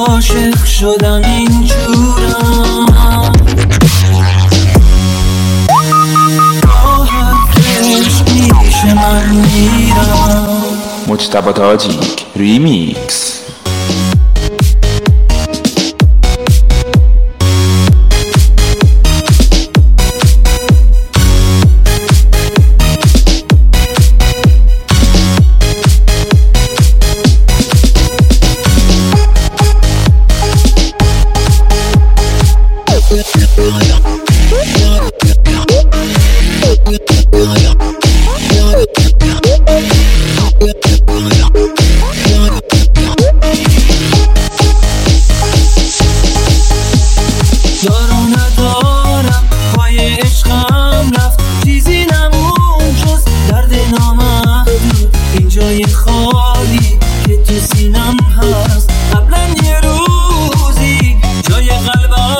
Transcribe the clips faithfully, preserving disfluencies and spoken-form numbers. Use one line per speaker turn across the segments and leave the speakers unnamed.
عاشق شدم اینجورم، راحت عشق میشه من میرم.
مجتبی تاجیک ریمیکس.
دارو ندارم پای عشقم رفت، چیزی نمون جز درد نامحدود. این جای خالی که تو سینم هست قبلا یه روزی جای قلبم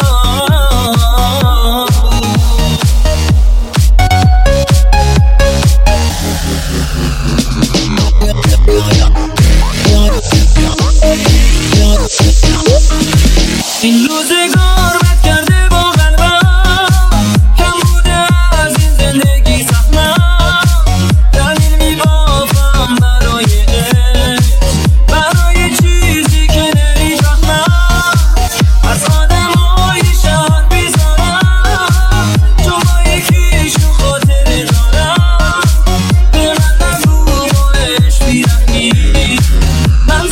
این روزگار بد کرده با قلبم، کم بوده از این زندگی سخمم. دلیل میبافم برای عشق، برای چیزی که نمیفهمم. از آدمای شهر بیزارم، چون با یکیشون خاطر دارم. به من نگو بارش بیرحمی، من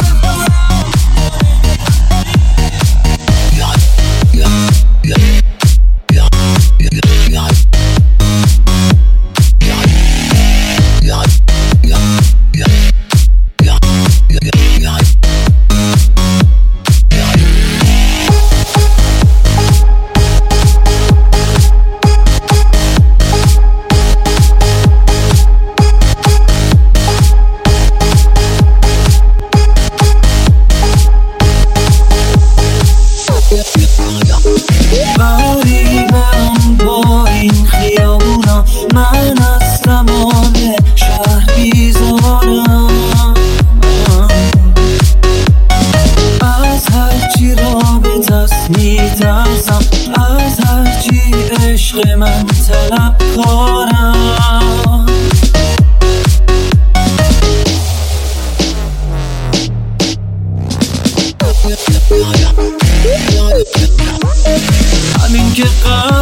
باری برم با این خیابونا، من از تمام شهر بیزارم. از هرچی رابط است میترسم، از هرچی عشق من طلب کارم. همین که